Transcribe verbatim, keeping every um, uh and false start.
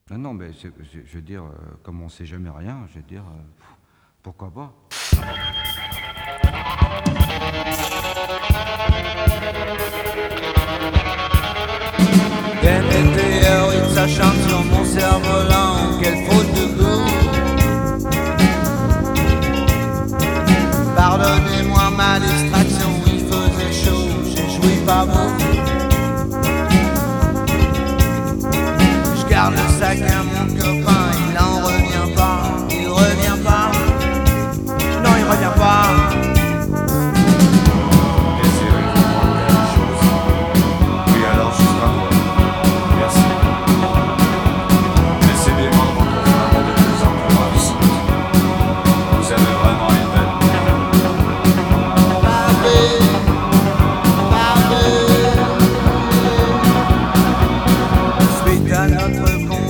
Non, non, mais c'est- je, je veux dire, euh, comme on sait jamais rien, je veux dire, euh, pff, pourquoi pas? Des météorites, ça chante sur mon cerf-volant, quelle faute de goût. Pardonnez-moi ma distraction, il faisait chaud, j'ai joui pas vous. Je garde le sac à mon cœur.